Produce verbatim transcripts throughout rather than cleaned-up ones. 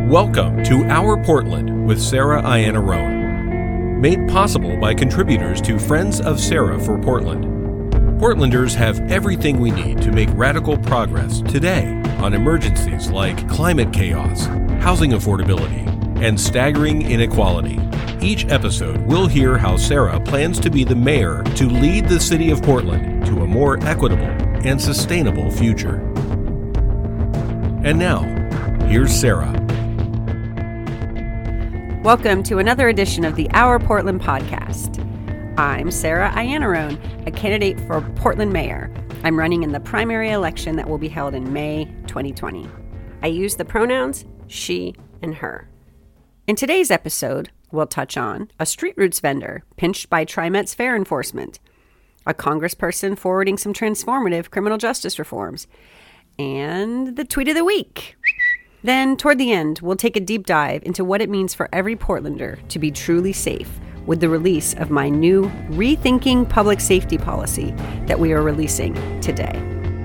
Welcome to Our Portland with Sarah Iannarone. Made possible by contributors to Friends of Sarah for Portland. Portlanders have everything we need to make radical progress today on emergencies like climate chaos, housing affordability, and staggering inequality. Each episode, we'll hear how Sarah plans to be the mayor to lead the city of Portland to a more equitable and sustainable future. And now, here's Sarah. Welcome to another edition of the Our Portland podcast. I'm Sarah Iannarone, a candidate for Portland mayor. I'm running in the primary election that will be held in May twenty twenty. I use the pronouns she and her. In today's episode, we'll touch on a street roots vendor pinched by TriMet's fair enforcement, a congressperson forwarding some transformative criminal justice reforms, and the tweet of the week. Then, toward the end, we'll take a deep dive into what it means for every Portlander to be truly safe with the release of my new Rethinking Public Safety policy that we are releasing today.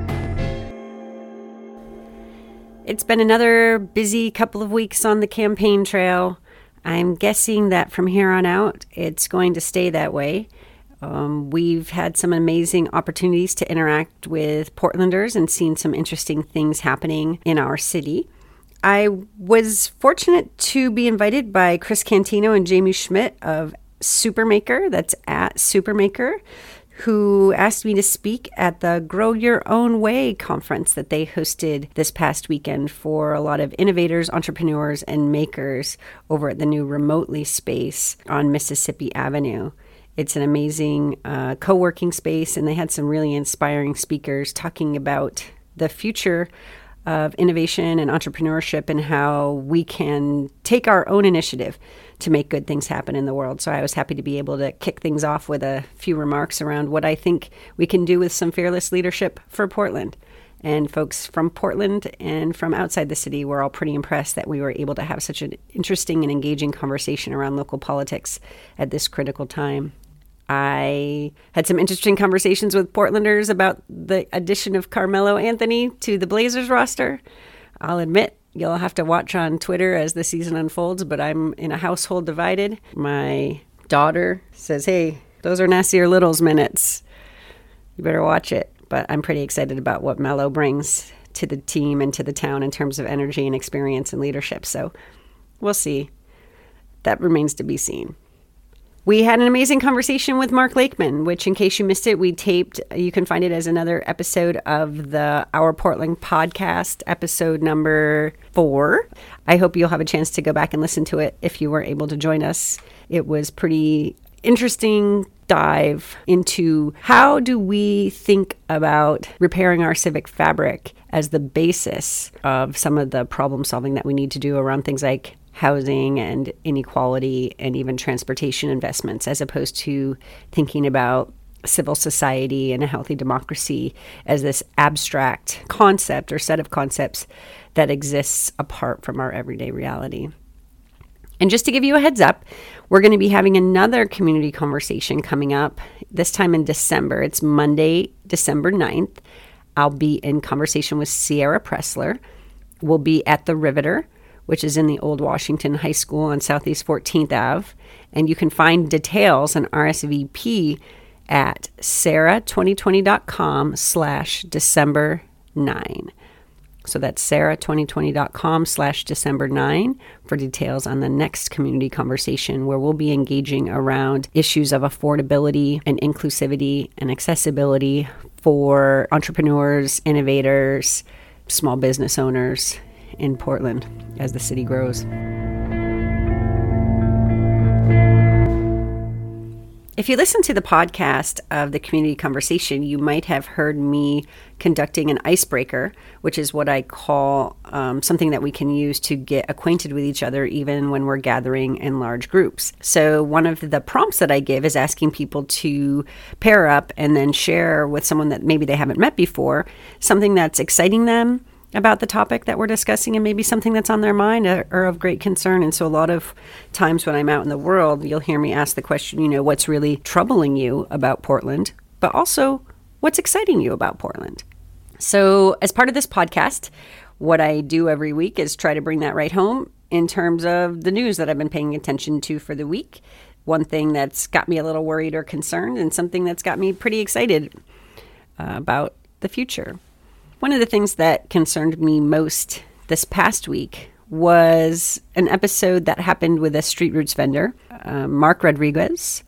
It's been another busy couple of weeks on the campaign trail. I'm guessing that from here on out, it's going to stay that way. Um, we've had some amazing opportunities to interact with Portlanders and seen some interesting things happening in our city. I was fortunate to be invited by Chris Cantino and Jamie Schmidt of Supermaker, that's at Supermaker, who asked me to speak at the Grow Your Own Way conference that they hosted this past weekend for a lot of innovators, entrepreneurs, and makers over at the new Remotely space on Mississippi Avenue. It's an amazing uh, co-working space, and they had some really inspiring speakers talking about the future of innovation and entrepreneurship and how we can take our own initiative to make good things happen in the world. So I was happy to be able to kick things off with a few remarks around what I think we can do with some fearless leadership for Portland. And folks from Portland and from outside the city were all pretty impressed that we were able to have such an interesting and engaging conversation around local politics at this critical time. I had some interesting conversations with Portlanders about the addition of Carmelo Anthony to the Blazers roster. I'll admit, you'll have to watch on Twitter as the season unfolds, but I'm in a household divided. My daughter says, hey, those are Nasir Little's minutes. You better watch it. But I'm pretty excited about what Melo brings to the team and to the town in terms of energy and experience and leadership. So we'll see. That remains to be seen. We had an amazing conversation with Mark Lakeman, which, in case you missed it, we taped. You can find it as another episode of the Our Portland podcast, episode number four. I hope you'll have a chance to go back and listen to it if you were able to join us. It was pretty interesting dive into how do we think about repairing our civic fabric as the basis of some of the problem solving that we need to do around things like housing and inequality and even transportation investments, as opposed to thinking about civil society and a healthy democracy as this abstract concept or set of concepts that exists apart from our everyday reality. And just to give you a heads up, we're going to be having another community conversation coming up, this time in December. It's Monday, December ninth. I'll be in conversation with Sierra Pressler. We'll be at the Riveter, which is in the Old Washington High School on Southeast fourteenth Avenue. And you can find details and R S V P at sarah twenty twenty dot com slash December nine. So that's sarah twenty twenty dot com slash December nine for details on the next community conversation, where we'll be engaging around issues of affordability and inclusivity and accessibility for entrepreneurs, innovators, small business owners in Portland as the city grows. If you listen to the podcast of the community conversation, you might have heard me conducting an icebreaker, which is what I call um, something that we can use to get acquainted with each other even when we're gathering in large groups. So one of the prompts that I give is asking people to pair up and then share with someone that maybe they haven't met before, something that's exciting them about the topic that we're discussing and maybe something that's on their mind or, or of great concern. And so a lot of times when I'm out in the world, you'll hear me ask the question, you know, what's really troubling you about Portland, but also what's exciting you about Portland? So as part of this podcast, what I do every week is try to bring that right home in terms of the news that I've been paying attention to for the week. One thing that's got me a little worried or concerned, and something that's got me pretty excited uh, about the future. One of the things that concerned me most this past week was an episode that happened with a Street Roots vendor. Uh, Mark Rodriguez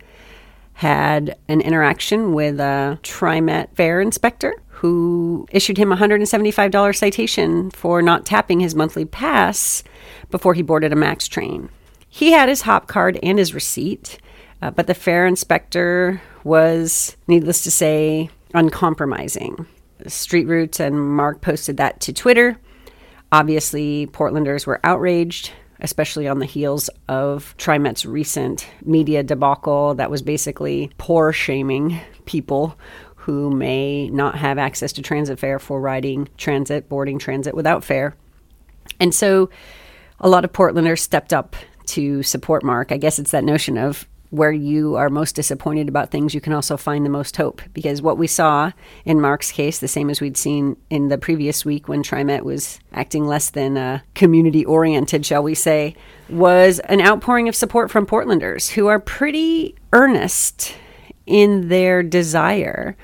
had an interaction with a TriMet fair inspector who issued him a one hundred seventy-five dollars citation for not tapping his monthly pass before he boarded a MAX train. He had his hop card and his receipt, uh, but the fair inspector was, needless to say, uncompromising. Street Roots and Mark posted that to Twitter. Obviously, Portlanders were outraged, especially on the heels of TriMet's recent media debacle that was basically poor shaming people who may not have access to transit fare for riding transit, boarding transit without fare. And so a lot of Portlanders stepped up to support Mark. I guess it's that notion of where you are most disappointed about things, you can also find the most hope. Because what we saw in Mark's case, the same as we'd seen in the previous week when TriMet was acting less than uh, community-oriented, shall we say, was an outpouring of support from Portlanders who are pretty earnest in their desire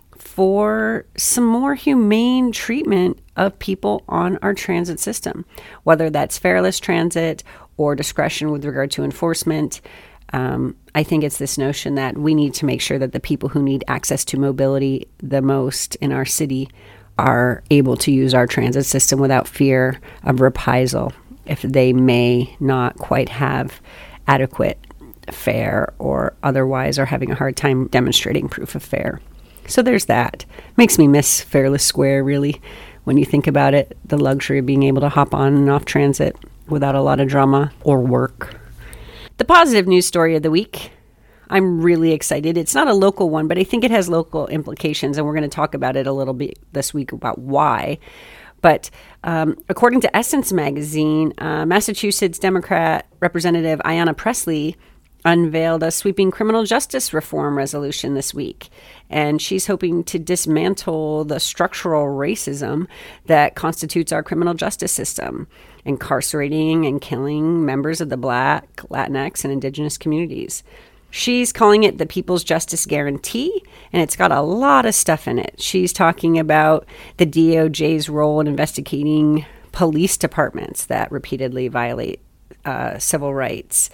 for some more humane treatment of people on our transit system, whether that's fareless transit or discretion with regard to enforcement. Um, I think it's this notion that we need to make sure that the people who need access to mobility the most in our city are able to use our transit system without fear of reprisal if they may not quite have adequate fare or otherwise are having a hard time demonstrating proof of fare. So there's that. Makes me miss Fairless Square, really, when you think about it, the luxury of being able to hop on and off transit without a lot of drama or work. The positive news story of the week, I'm really excited. It's not a local one, but I think it has local implications, and we're going to talk about it a little bit this week about why. But um, according to Essence magazine, uh, Massachusetts Democrat Representative Ayanna Pressley unveiled a sweeping criminal justice reform resolution this week. And she's hoping to dismantle the structural racism that constitutes our criminal justice system, incarcerating and killing members of the Black, Latinx, and Indigenous communities. She's calling it the People's Justice Guarantee, and it's got a lot of stuff in it. She's talking about the D O J's role in investigating police departments that repeatedly violate uh, civil rights.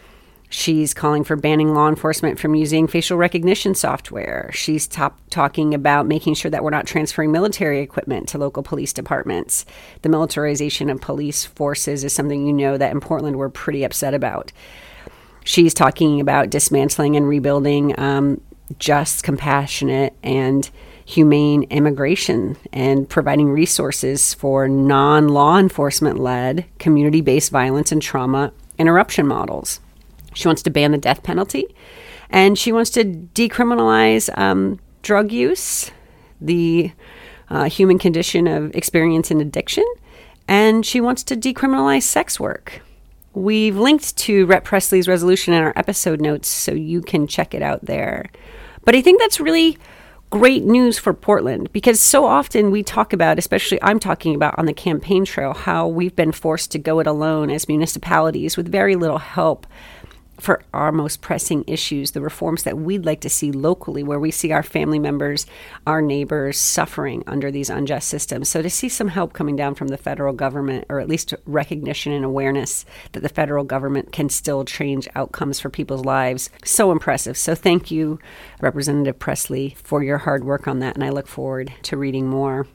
She's calling for banning law enforcement from using facial recognition software. She's top, talking about making sure that we're not transferring military equipment to local police departments. The militarization of police forces is something you know that in Portland we're pretty upset about. She's talking about dismantling and rebuilding um, just, compassionate, and humane immigration and providing resources for non-law enforcement-led community-based violence and trauma interruption models. She wants to ban the death penalty, and she wants to decriminalize um, drug use, the uh, human condition of experience and addiction, and she wants to decriminalize sex work. We've linked to Representative Pressley's resolution in our episode notes, so you can check it out there. But I think that's really great news for Portland, because so often we talk about, especially I'm talking about on the campaign trail, how we've been forced to go it alone as municipalities with very little help for our most pressing issues, the reforms that we'd like to see locally, where we see our family members, our neighbors suffering under these unjust systems. So to see some help coming down from the federal government, or at least recognition and awareness that the federal government can still change outcomes for people's lives, so impressive. So thank you, Representative Pressley, for your hard work on that, and I look forward to reading more.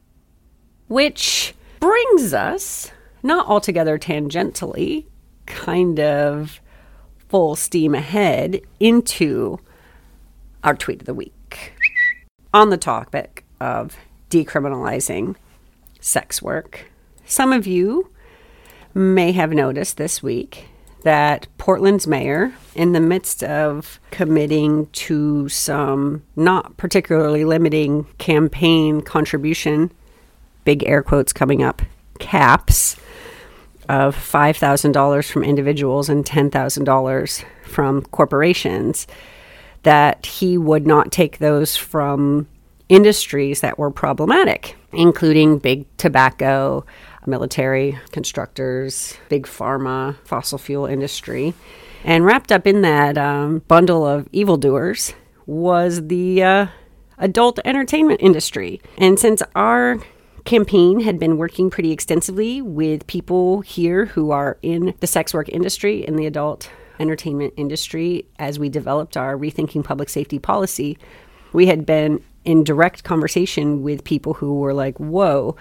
Which brings us, not altogether tangentially, kind of full steam ahead into our tweet of the week. On the topic of decriminalizing sex work, some of you may have noticed this week that Portland's mayor, in the midst of committing to some not particularly limiting campaign contribution, big air quotes coming up, caps, of five thousand dollars from individuals and ten thousand dollars from corporations, that he would not take those from industries that were problematic, including big tobacco, military, constructors, big pharma, fossil fuel industry. And wrapped up in that um, bundle of evildoers was the uh, adult entertainment industry. And since our campaign had been working pretty extensively with people here who are in the sex work industry, in the adult entertainment industry, as we developed our Rethinking Public Safety policy, we had been in direct conversation with people who were like, whoa,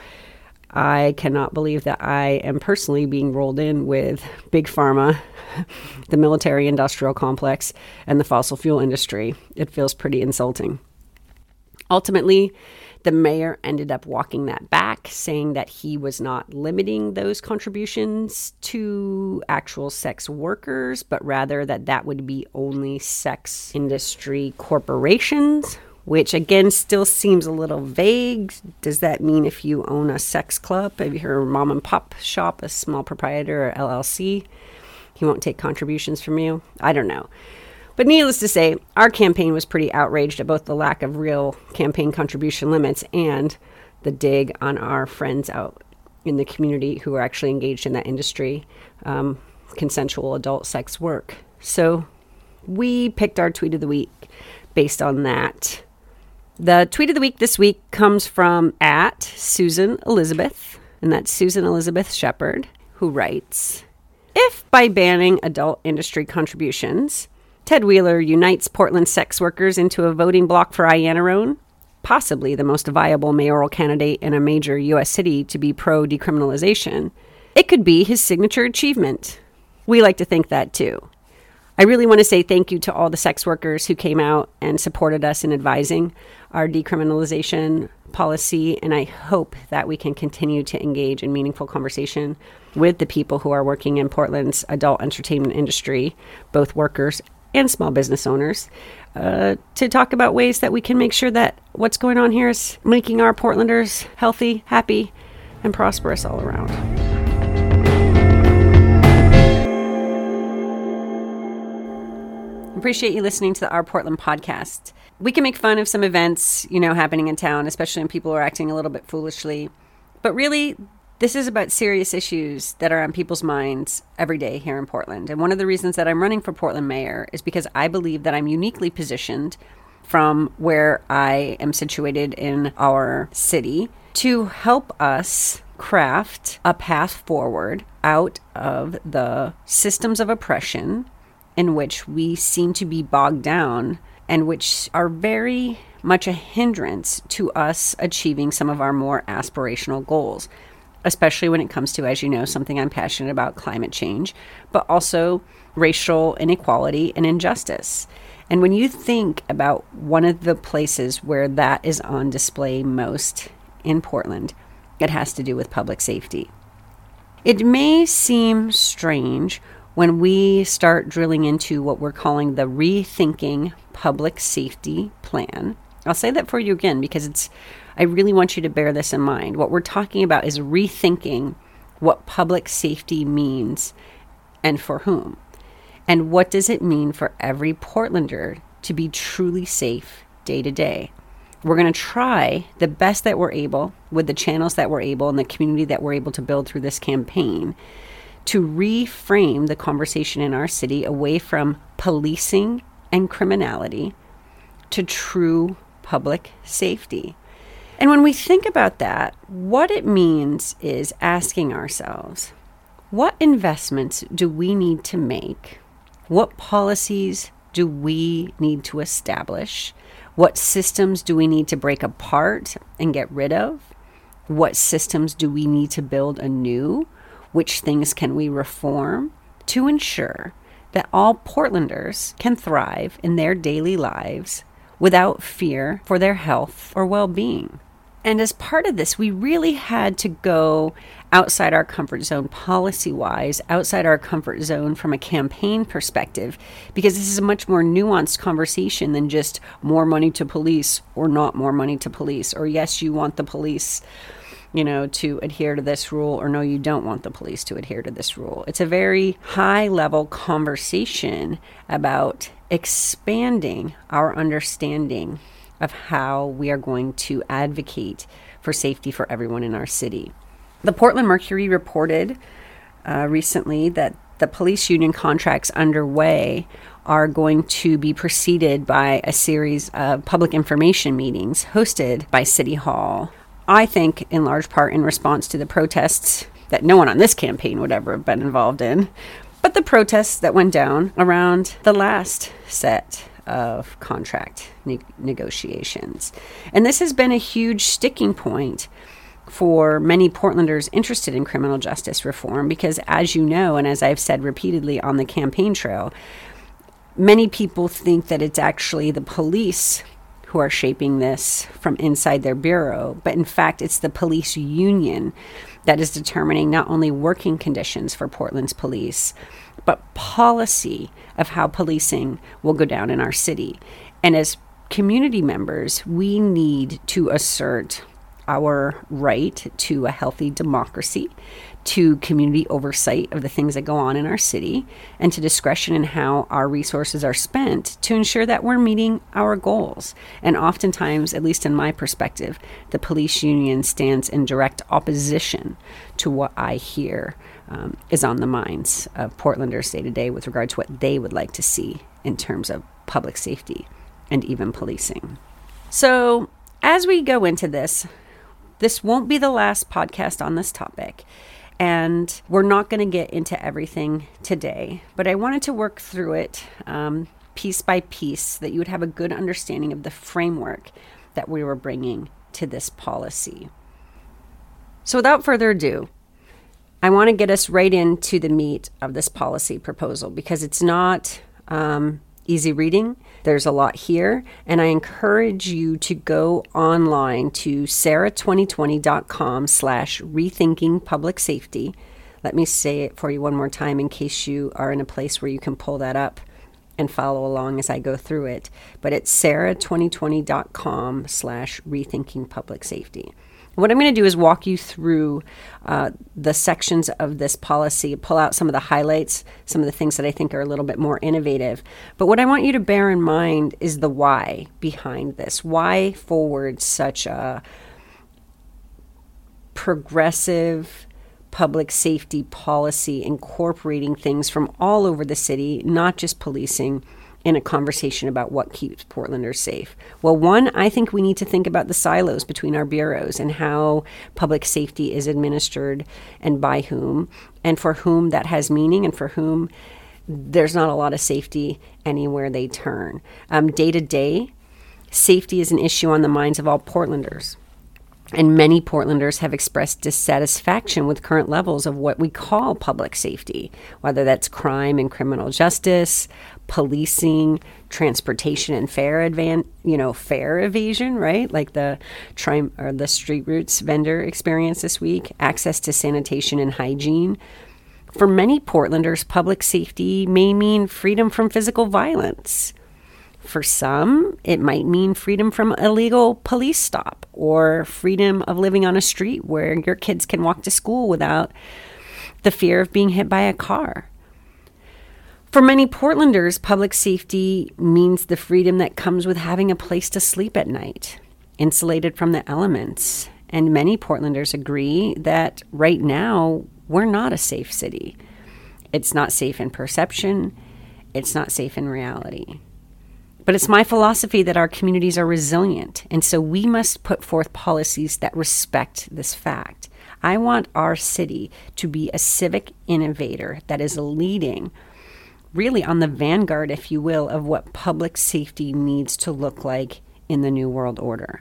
I cannot believe that I am personally being rolled in with big pharma, the military industrial complex, and the fossil fuel industry. It feels pretty insulting. Ultimately, the mayor ended up walking that back, saying that he was not limiting those contributions to actual sex workers, but rather that that would be only sex industry corporations, which again still seems a little vague. Does that mean if you own a sex club, if you're a mom and pop shop, a small proprietor or L L C, he won't take contributions from you? I don't know. But needless to say, our campaign was pretty outraged at both the lack of real campaign contribution limits and the dig on our friends out in the community who are actually engaged in that industry, um, consensual adult sex work. So we picked our tweet of the week based on that. The tweet of the week this week comes from at Susan Elizabeth, and that's Susan Elizabeth Shepard, who writes, if by banning adult industry contributions, Ted Wheeler unites Portland sex workers into a voting bloc for Iannarone, possibly the most viable mayoral candidate in a major U S city to be pro-decriminalization, it could be his signature achievement. We like to think that too. I really want to say thank you to all the sex workers who came out and supported us in advising our decriminalization policy, and I hope that we can continue to engage in meaningful conversation with the people who are working in Portland's adult entertainment industry, both workers and small business owners, uh, to talk about ways that we can make sure that what's going on here is making our Portlanders healthy, happy, and prosperous all around. Appreciate you listening to the Our Portland podcast. We can make fun of some events, you know, happening in town, especially when people are acting a little bit foolishly. But really, this is about serious issues that are on people's minds every day here in Portland. And one of the reasons that I'm running for Portland mayor is because I believe that I'm uniquely positioned from where I am situated in our city to help us craft a path forward out of the systems of oppression in which we seem to be bogged down and which are very much a hindrance to us achieving some of our more aspirational goals, especially when it comes to, as you know, something I'm passionate about, climate change, but also racial inequality and injustice. And when you think about one of the places where that is on display most in Portland, it has to do with public safety. It may seem strange when we start drilling into what we're calling the Rethinking Public Safety Plan. I'll say that for you again because it's. I really want you to bear this in mind. What we're talking about is rethinking what public safety means and for whom. And what does it mean for every Portlander to be truly safe day to day? We're going to try the best that we're able with the channels that we're able and the community that we're able to build through this campaign to reframe the conversation in our city away from policing and criminality to true public safety. And when we think about that, what it means is asking ourselves, what investments do we need to make? What policies do we need to establish? What systems do we need to break apart and get rid of? What systems do we need to build anew? Which things can we reform to ensure that all Portlanders can thrive in their daily lives without fear for their health or well-being? And as part of this, we really had to go outside our comfort zone policy-wise, outside our comfort zone from a campaign perspective, because this is a much more nuanced conversation than just more money to police or not more money to police, or yes, you want the police, you know, to adhere to this rule, or no, you don't want the police to adhere to this rule. It's a very high-level conversation about expanding our understanding of how we are going to advocate for safety for everyone in our city. The Portland Mercury reported uh, recently that the police union contracts underway are going to be preceded by a series of public information meetings hosted by City Hall. I think in large part in response to the protests that no one on this campaign would ever have been involved in, but the protests that went down around the last set of contract ne- negotiations. And this has been a huge sticking point for many Portlanders interested in criminal justice reform because, as you know, and as I've said repeatedly on the campaign trail, many people think that it's actually the police who are shaping this from inside their bureau, but in fact, it's the police union that is determining not only working conditions for Portland's police, but policy of how policing will go down in our city. And as community members, we need to assert our right to a healthy democracy, to community oversight of the things that go on in our city, and to discretion in how our resources are spent to ensure that we're meeting our goals. And oftentimes, at least in my perspective, the police union stands in direct opposition to what I hear um, is on the minds of Portlanders day to day with regard to what they would like to see in terms of public safety and even policing. So as we go into this, this won't be the last podcast on this topic, and we're not going to get into everything today, but I wanted to work through it um, piece by piece so that you would have a good understanding of the framework that we were bringing to this policy. So without further ado, I want to get us right into the meat of this policy proposal because it's not um, easy reading. There's a lot here, and I encourage you to go online to sarah twenty twenty dot com slash rethinking public safety. Let me say it for you one more time in case you are in a place where you can pull that up and follow along as I go through it. But it's sarah twenty twenty dot com slash rethinking public safety. What I'm going to do is walk you through uh, the sections of this policy, pull out some of the highlights, some of the things that I think are a little bit more innovative. But what I want you to bear in mind is the why behind this. Why forward such a progressive public safety policy incorporating things from all over the city, not just policing, in a conversation about what keeps Portlanders safe? Well, one, I think we need to think about the silos between our bureaus and how public safety is administered and by whom, and for whom that has meaning and for whom there's not a lot of safety anywhere they turn. Um, day to day, safety is an issue on the minds of all Portlanders. And many Portlanders have expressed dissatisfaction with current levels of what we call public safety, whether that's crime and criminal justice, policing, transportation and fare advan- you know, fare evasion, right? Like the tri- or the Street Roots vendor experience this week, access to sanitation and hygiene. For many Portlanders, public safety may mean freedom from physical violence. For some, it might mean freedom from illegal police stop or freedom of living on a street where your kids can walk to school without the fear of being hit by a car. For many Portlanders, public safety means the freedom that comes with having a place to sleep at night, insulated from the elements. And many Portlanders agree that right now, we're not a safe city. It's not safe in perception. It's not safe in reality. But it's my philosophy that our communities are resilient, and so we must put forth policies that respect this fact. I want our city to be a civic innovator that is leading, really on the vanguard, if you will, of what public safety needs to look like in the New World Order.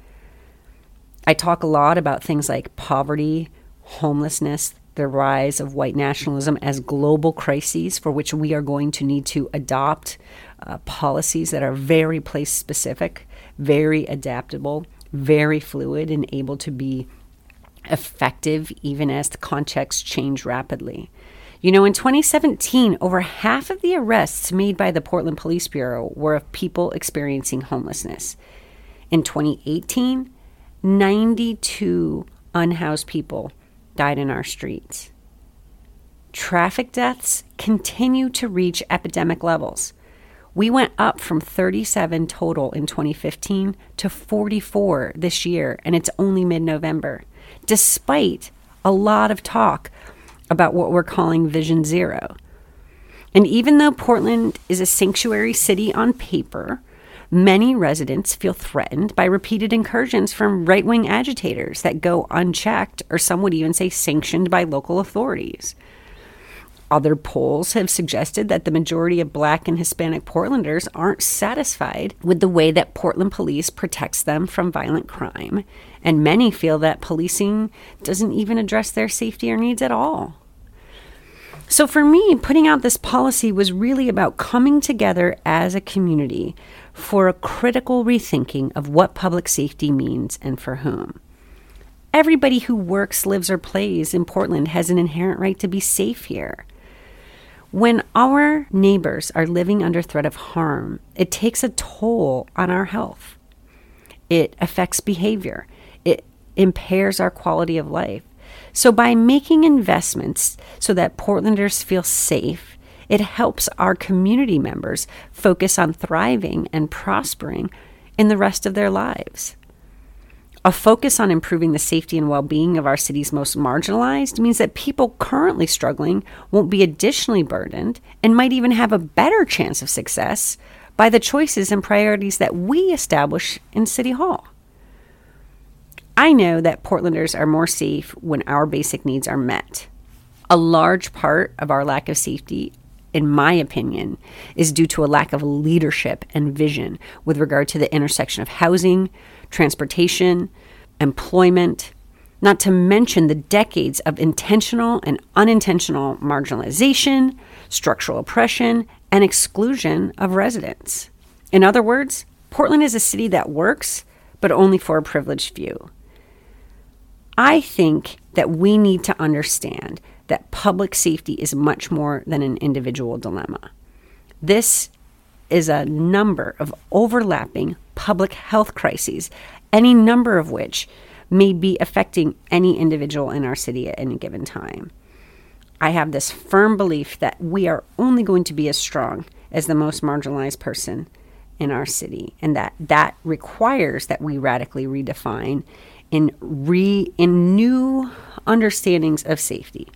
I talk a lot about things like poverty, homelessness, the rise of white nationalism as global crises for which we are going to need to adopt uh, policies that are very place-specific, very adaptable, very fluid, and able to be effective even as the contexts change rapidly. You know, in twenty seventeen, over half of the arrests made by the Portland Police Bureau were of people experiencing homelessness. In twenty eighteen, ninety-two unhoused people died in our streets. Traffic deaths continue to reach epidemic levels. We went up from thirty-seven total in twenty fifteen to forty-four this year, and it's only mid-November, despite a lot of talk about what we're calling Vision Zero. And even though Portland is a sanctuary city on paper, many residents feel threatened by repeated incursions from right-wing agitators that go unchecked, or some would even say sanctioned by local authorities. Other polls have suggested that the majority of Black and Hispanic Portlanders aren't satisfied with the way that Portland police protects them from violent crime, and many feel that policing doesn't even address their safety or needs at all. So for me, putting out this policy was really about coming together as a community for a critical rethinking of what public safety means and for whom. Everybody who works, lives, or plays in Portland has an inherent right to be safe here. When our neighbors are living under threat of harm, it takes a toll on our health. It affects behavior. It impairs our quality of life. So by making investments so that Portlanders feel safe, it helps our community members focus on thriving and prospering in the rest of their lives. A focus on improving the safety and well-being of our city's most marginalized means that people currently struggling won't be additionally burdened and might even have a better chance of success by the choices and priorities that we establish in City Hall. I know that Portlanders are more safe when our basic needs are met. A large part of our lack of safety, in my opinion, is due to a lack of leadership and vision with regard to the intersection of housing, transportation, employment, not to mention the decades of intentional and unintentional marginalization, structural oppression, and exclusion of residents. In other words, Portland is a city that works, but only for a privileged few. I think that we need to understand that public safety is much more than an individual dilemma. This is a number of overlapping public health crises, any number of which may be affecting any individual in our city at any given time. I have this firm belief that we are only going to be as strong as the most marginalized person in our city, and that that requires that we radically redefine in re in new understandings of safety.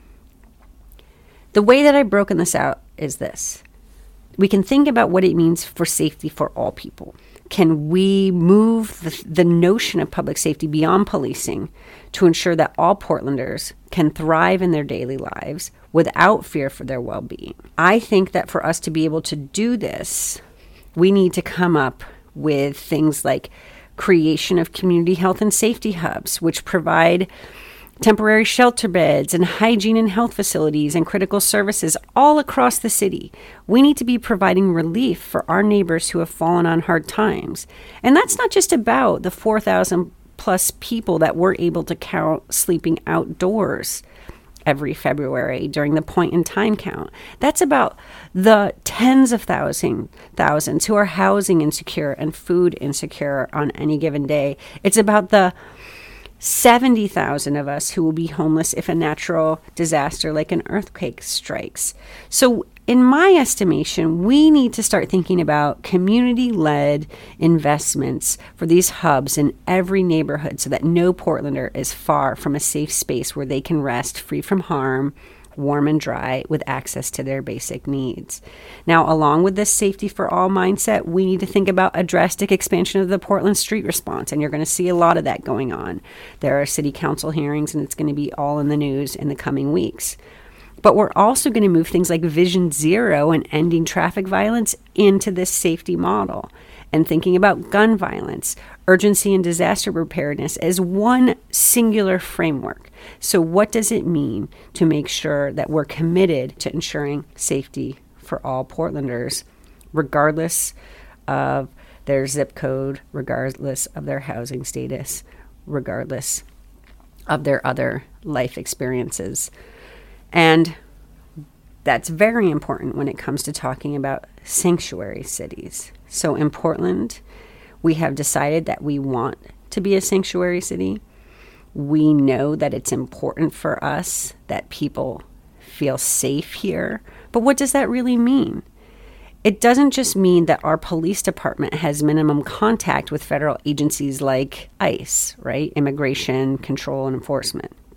The way that I've broken this out is this. We can think about what it means for safety for all people. Can we move the, the notion of public safety beyond policing to ensure that all Portlanders can thrive in their daily lives without fear for their well-being? I think that for us to be able to do this, we need to come up with things like creation of community health and safety hubs, which provide temporary shelter beds and hygiene and health facilities and critical services all across the city. We need to be providing relief for our neighbors who have fallen on hard times. And that's not just about the four thousand plus people that we're able to count sleeping outdoors every February during the point in time count. That's about the tens of thousand, thousands who are housing insecure and food insecure on any given day. It's about the seventy thousand of us who will be homeless if a natural disaster like an earthquake strikes. So in my estimation, we need to start thinking about community-led investments for these hubs in every neighborhood so that no Portlander is far from a safe space where they can rest free from harm, warm and dry, with access to their basic needs. Now, along with this safety for all mindset, we need to think about a drastic expansion of the Portland street response, and you're going to see a lot of that going on. There are city council hearings, and it's going to be all in the news in the coming weeks. But we're also going to move things like Vision Zero and ending traffic violence into this safety model, and thinking about gun violence, urgency and disaster preparedness as one singular framework. So what does it mean to make sure that we're committed to ensuring safety for all Portlanders, regardless of their zip code, regardless of their housing status, regardless of their other life experiences? And that's very important when it comes to talking about sanctuary cities. So in Portland, we have decided that we want to be a sanctuary city. We know that it's important for us that people feel safe here. But what does that really mean? It doesn't just mean that our police department has minimum contact with federal agencies like ICE, right? Immigration Control and Enforcement. But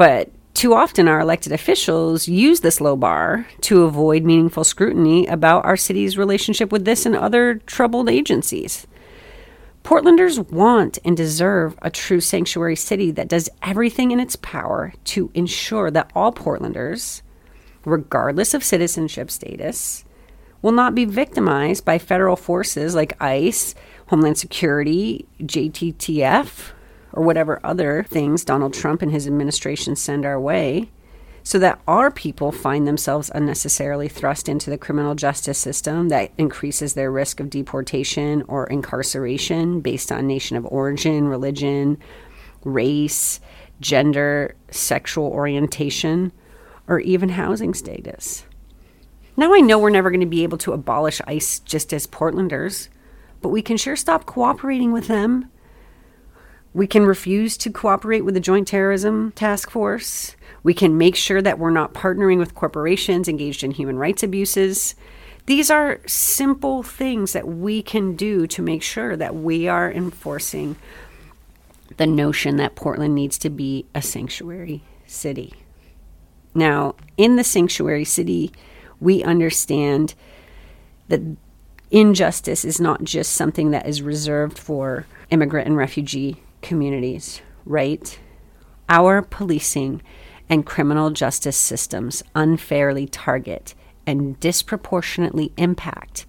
Too often, our elected officials use this low bar to avoid meaningful scrutiny about our city's relationship with this and other troubled agencies. Portlanders want and deserve a true sanctuary city that does everything in its power to ensure that all Portlanders, regardless of citizenship status, will not be victimized by federal forces like ICE, Homeland Security, J T T F, or whatever other things Donald Trump and his administration send our way, so that our people find themselves unnecessarily thrust into the criminal justice system that increases their risk of deportation or incarceration based on nation of origin, religion, race, gender, sexual orientation, or even housing status. Now I know we're never going to be able to abolish ICE just as Portlanders, but we can sure stop cooperating with them. We can refuse to cooperate with the Joint Terrorism Task Force. We can make sure that we're not partnering with corporations engaged in human rights abuses. These are simple things that we can do to make sure that we are enforcing the notion that Portland needs to be a sanctuary city. Now, in the sanctuary city, we understand that injustice is not just something that is reserved for immigrant and refugee communities, right? Our policing and criminal justice systems unfairly target and disproportionately impact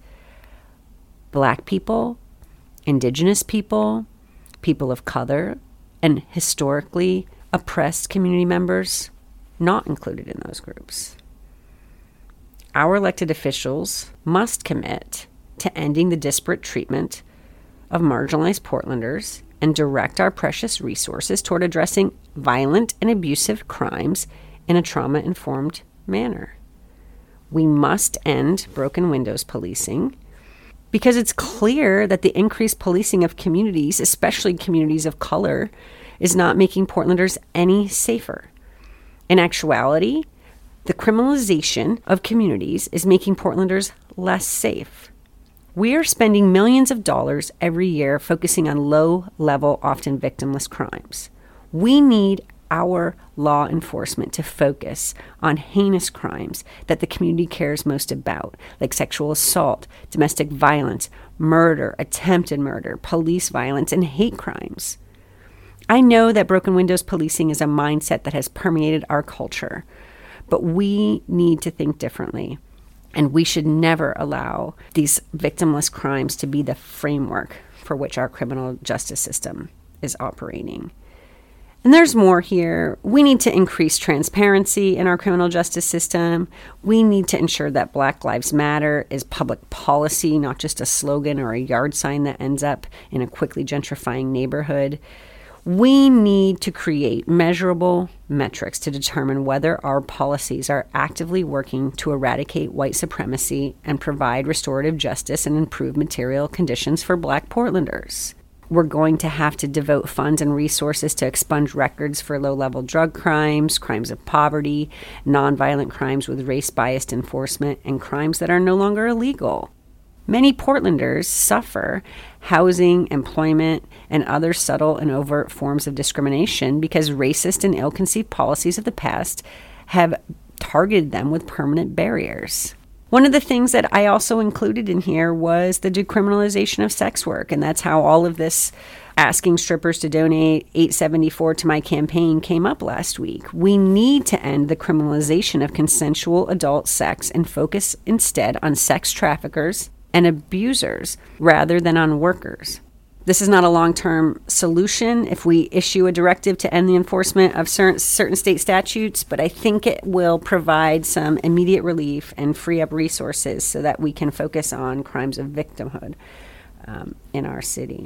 Black people, Indigenous people, people of color, and historically oppressed community members not included in those groups. Our elected officials must commit to ending the disparate treatment of marginalized Portlanders and direct our precious resources toward addressing violent and abusive crimes in a trauma-informed manner. We must end broken windows policing because it's clear that the increased policing of communities, especially communities of color, is not making Portlanders any safer. In actuality, the criminalization of communities is making Portlanders less safe. We are spending millions of dollars every year focusing on low-level, often victimless crimes. We need our law enforcement to focus on heinous crimes that the community cares most about, like sexual assault, domestic violence, murder, attempted murder, police violence, and hate crimes. I know that broken windows policing is a mindset that has permeated our culture, but we need to think differently. And we should never allow these victimless crimes to be the framework for which our criminal justice system is operating. And there's more here. We need to increase transparency in our criminal justice system. We need to ensure that Black Lives Matter is public policy, not just a slogan or a yard sign that ends up in a quickly gentrifying neighborhood. We need to create measurable metrics to determine whether our policies are actively working to eradicate white supremacy and provide restorative justice and improve material conditions for Black Portlanders. We're going to have to devote funds and resources to expunge records for low-level drug crimes, crimes of poverty, nonviolent crimes with race-biased enforcement, and crimes that are no longer illegal. Many Portlanders suffer housing, employment, and other subtle and overt forms of discrimination because racist and ill-conceived policies of the past have targeted them with permanent barriers. One of the things that I also included in here was the decriminalization of sex work, and that's how all of this asking strippers to donate eight dollars and seventy-four cents to my campaign came up last week. We need to end the criminalization of consensual adult sex and focus instead on sex traffickers and abusers rather than on workers. This is not a long-term solution if we issue a directive to end the enforcement of certain, certain state statutes, but I think it will provide some immediate relief and free up resources so that we can focus on crimes of victimhood um, in our city.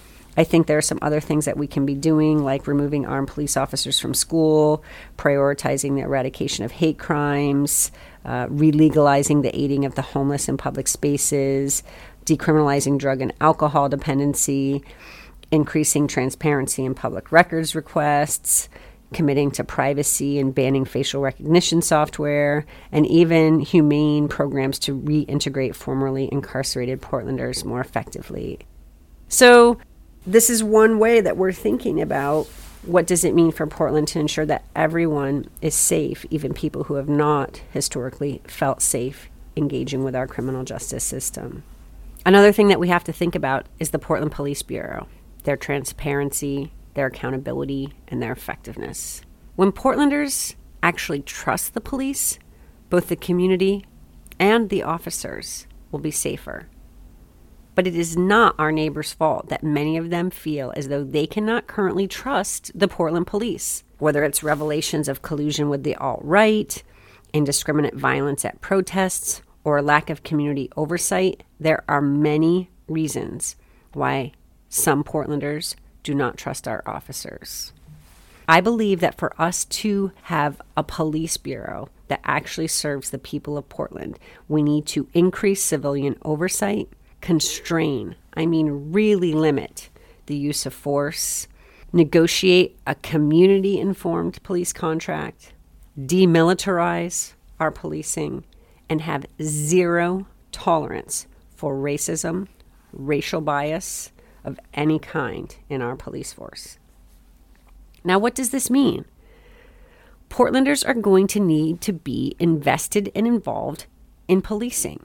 I think there are some other things that we can be doing, like removing armed police officers from school, prioritizing the eradication of hate crimes, uh, re-legalizing the aiding of the homeless in public spaces, decriminalizing drug and alcohol dependency, increasing transparency in public records requests, committing to privacy and banning facial recognition software, and even humane programs to reintegrate formerly incarcerated Portlanders more effectively. So this is one way that we're thinking about What does it mean for Portland to ensure that everyone is safe, even people who have not historically felt safe engaging with our criminal justice system? Another thing that we have to think about is the Portland Police Bureau, their transparency, their accountability, and their effectiveness. When Portlanders actually trust the police, both the community and the officers will be safer. But it is not our neighbors' fault that many of them feel as though they cannot currently trust the Portland police, whether it's revelations of collusion with the alt-right, indiscriminate violence at protests, or lack of community oversight. There are many reasons why some Portlanders do not trust our officers. I believe that for us to have a police bureau that actually serves the people of Portland, we need to increase civilian oversight, constrain, I mean really limit the use of force, negotiate a community-informed police contract, demilitarize our policing, and have zero tolerance for racism, racial bias of any kind in our police force. Now, what does this mean? Portlanders are going to need to be invested and involved in policing.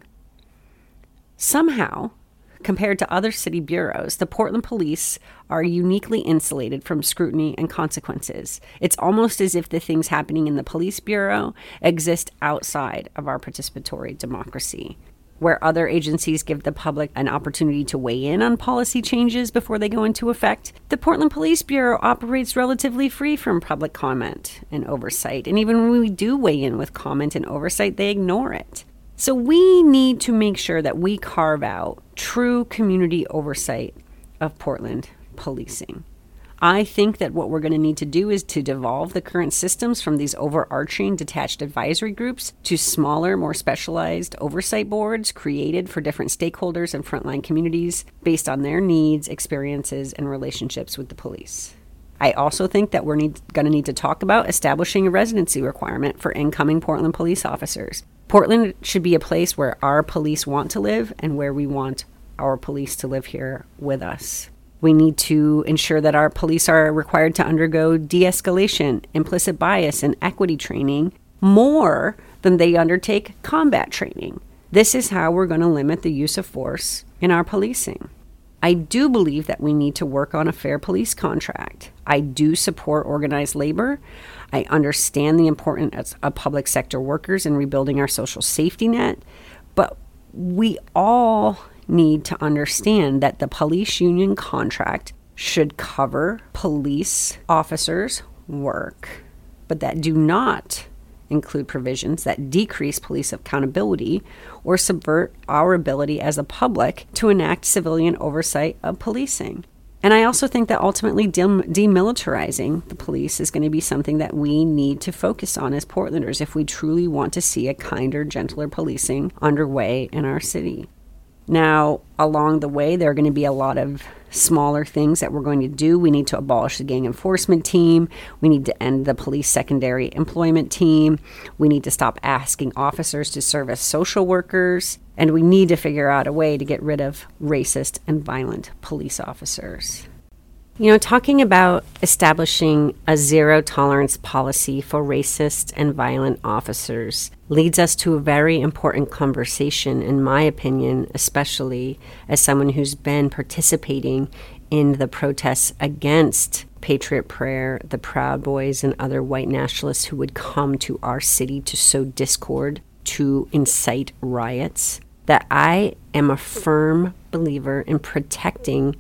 Somehow, compared to other city bureaus, the Portland police are uniquely insulated from scrutiny and consequences. It's almost as if the things happening in the police bureau exist outside of our participatory democracy. Where other agencies give the public an opportunity to weigh in on policy changes before they go into effect, the Portland Police Bureau operates relatively free from public comment and oversight. And even when we do weigh in with comment and oversight, they ignore it. So we need to make sure that we carve out true community oversight of Portland policing. I think that what we're going to need to do is to devolve the current systems from these overarching detached advisory groups to smaller, more specialized oversight boards created for different stakeholders and frontline communities based on their needs, experiences, and relationships with the police. I also think that we're need, going to need to talk about establishing a residency requirement for incoming Portland police officers. Portland should be a place where our police want to live and where we want our police to live here with us. We need to ensure that our police are required to undergo de-escalation, implicit bias, and equity training more than they undertake combat training. This is how we're going to limit the use of force in our policing. I do believe that we need to work on a fair police contract. I do support organized labor. I understand the importance of public sector workers in rebuilding our social safety net. But we all need to understand that the police union contract should cover police officers' work, but that do not include provisions that decrease police accountability or subvert our ability as a public to enact civilian oversight of policing. And I also think that ultimately dem- demilitarizing the police is going to be something that we need to focus on as Portlanders if we truly want to see a kinder, gentler policing underway in our city. Now, along the way, there are going to be a lot of smaller things that we're going to do. We need to abolish the gang enforcement team. We need to end the police secondary employment team. We need to stop asking officers to serve as social workers. And we need to figure out a way to get rid of racist and violent police officers. You know, talking about establishing a zero tolerance policy for racist and violent officers leads us to a very important conversation, in my opinion, especially as someone who's been participating in the protests against Patriot Prayer, the Proud Boys, and other white nationalists who would come to our city to sow discord, to incite riots, that I am a firm believer in protecting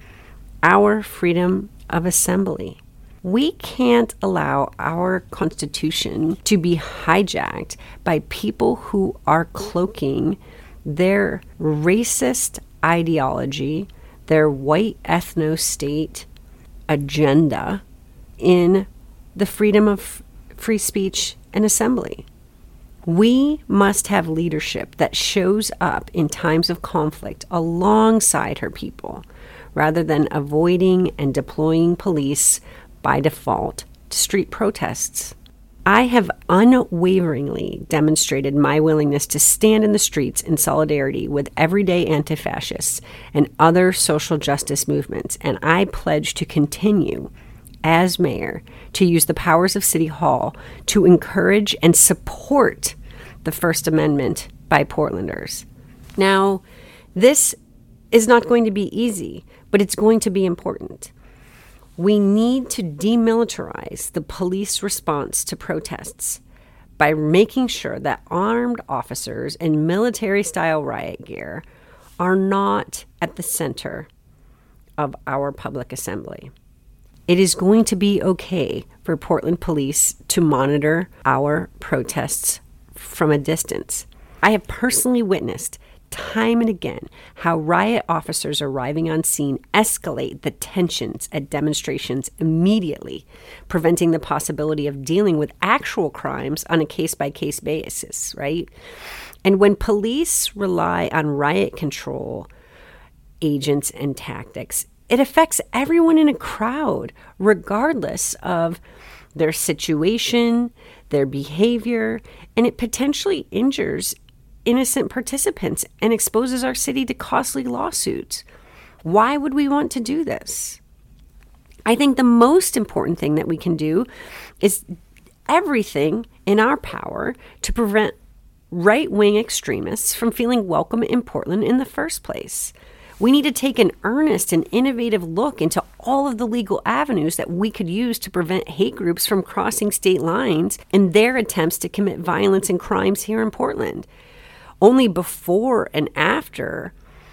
our freedom of assembly. We can't allow our Constitution to be hijacked by people who are cloaking their racist ideology, their white ethno-state agenda in the freedom of free speech and assembly. We must have leadership that shows up in times of conflict alongside her people, rather than avoiding and deploying police by default to street protests. I have unwaveringly demonstrated my willingness to stand in the streets in solidarity with everyday anti-fascists and other social justice movements, and I pledge to continue as mayor to use the powers of City Hall to encourage and support the First Amendment by Portlanders. Now, this is not going to be easy, but it's going to be important. We need to demilitarize the police response to protests by making sure that armed officers in military-style riot gear are not at the center of our public assembly. It is going to be okay for Portland police to monitor our protests from a distance. I have personally witnessed time and again how riot officers arriving on scene escalate the tensions at demonstrations immediately, preventing the possibility of dealing with actual crimes on a case-by-case basis, right? And when police rely on riot control agents and tactics, it affects everyone in a crowd, regardless of their situation, their behavior, and it potentially injures innocent participants and exposes our city to costly lawsuits. Why would we want to do this? I think the most important thing that we can do is everything in our power to prevent right-wing extremists from feeling welcome in Portland in the first place. We need to take an earnest and innovative look into all of the legal avenues that we could use to prevent hate groups from crossing state lines in their attempts to commit violence and crimes here in Portland. Only before and after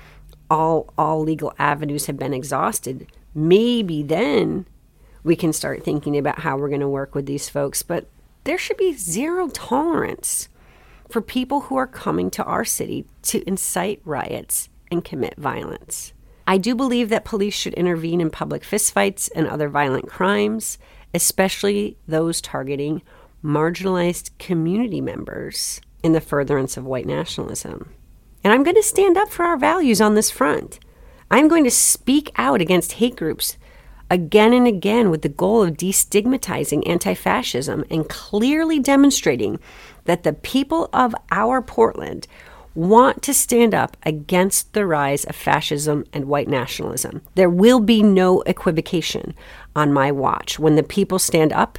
all, all legal avenues have been exhausted, maybe then we can start thinking about how we're going to work with these folks. But there should be zero tolerance for people who are coming to our city to incite riots and commit violence. I do believe that police should intervene in public fistfights and other violent crimes, especially those targeting marginalized community members in the furtherance of white nationalism. And I'm going to stand up for our values on this front. I'm going to speak out against hate groups again and again with the goal of destigmatizing anti-fascism and clearly demonstrating that the people of our Portland want to stand up against the rise of fascism and white nationalism. There will be no equivocation on my watch. When the people stand up,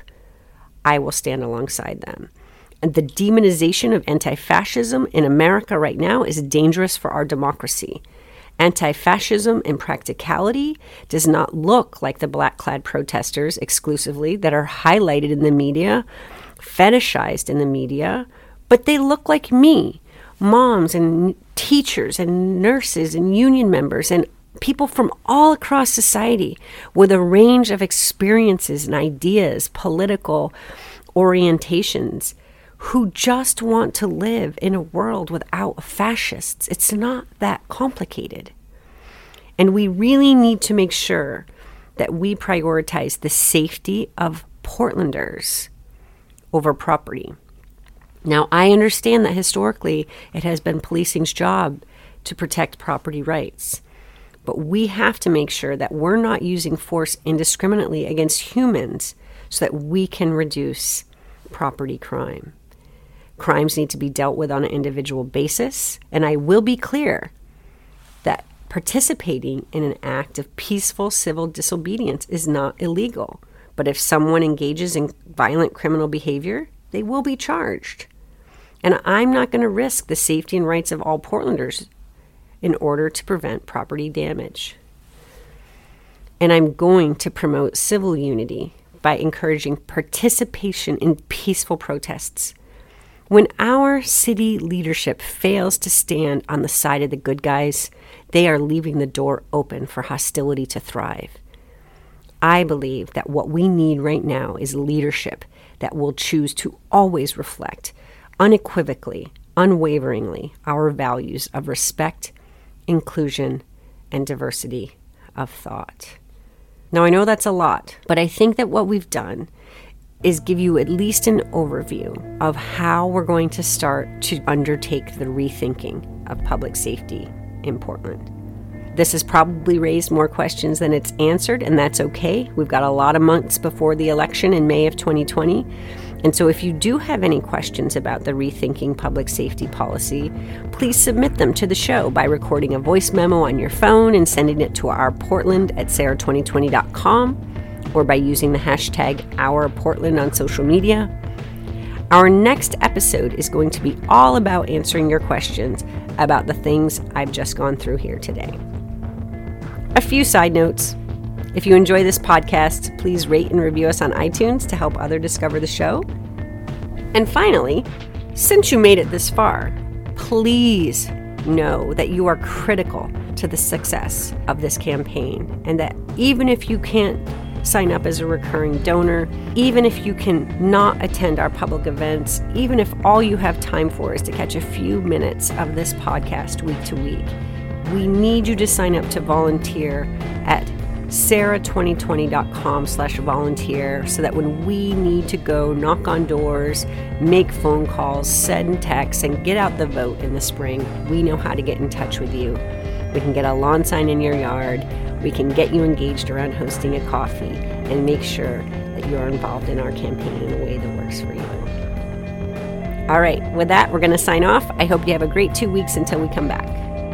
I will stand alongside them. And the demonization of anti-fascism in America right now is dangerous for our democracy. Anti-fascism in practicality does not look like the black-clad protesters exclusively that are highlighted in the media, fetishized in the media, but they look like me, moms and teachers and nurses and union members and people from all across society with a range of experiences and ideas, political orientations, who just want to live in a world without fascists. It's not that complicated. And we really need to make sure that we prioritize the safety of Portlanders over property. Now, I understand that historically it has been policing's job to protect property rights, but we have to make sure that we're not using force indiscriminately against humans so that we can reduce property crime. Crimes need to be dealt with on an individual basis, and I will be clear that participating in an act of peaceful civil disobedience is not illegal. But if someone engages in violent criminal behavior, they will be charged. And I'm not going to risk the safety and rights of all Portlanders in order to prevent property damage. And I'm going to promote civil unity by encouraging participation in peaceful protests. When our city leadership fails to stand on the side of the good guys, they are leaving the door open for hostility to thrive. I believe that what we need right now is leadership that will choose to always reflect, unequivocally, unwaveringly, our values of respect, inclusion, and diversity of thought. Now, I know that's a lot, but I think that what we've done is give you at least an overview of how we're going to start to undertake the rethinking of public safety in Portland. This has probably raised more questions than it's answered, and that's okay. We've got a lot of months before the election in May of twenty twenty. And so if you do have any questions about the Rethinking Public Safety Policy, please submit them to the show by recording a voice memo on your phone and sending it to our Portland at sarah twenty twenty dot com. or by using the hashtag OurPortland on social media. Our next episode is going to be all about answering your questions about the things I've just gone through here today. A few side notes. If you enjoy this podcast, please rate and review us on iTunes to help others discover the show. And finally, since you made it this far, please know that you are critical to the success of this campaign, and that even if you can't sign up as a recurring donor, even if you can not attend our public events, even if all you have time for is to catch a few minutes of this podcast week to week, we need you to sign up to volunteer at sarah twenty twenty dot com slash volunteer, so that when we need to go knock on doors, make phone calls, send texts, and get out the vote in the spring, we know how to get in touch with you. We can get a lawn sign in your yard. We can get you engaged around hosting a coffee and make sure that you're involved in our campaign in a way that works for you. All right, with that, we're going to sign off. I hope you have a great two weeks until we come back.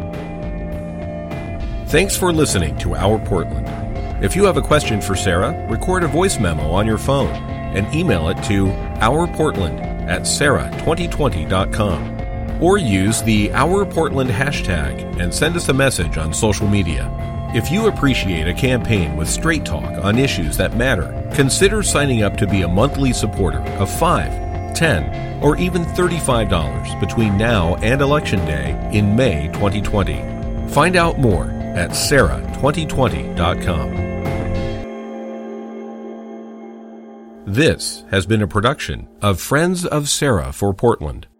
Thanks for listening to Our Portland. If you have a question for Sarah, record a voice memo on your phone and email it to ourportland at sarah twenty twenty dot com. Or use the Our Portland hashtag and send us a message on social media. If you appreciate a campaign with straight talk on issues that matter, consider signing up to be a monthly supporter of five dollars, ten dollars, or even thirty-five dollars between now and Election Day in May twenty twenty. Find out more at sarah twenty twenty dot com. This has been a production of Friends of Sarah for Portland.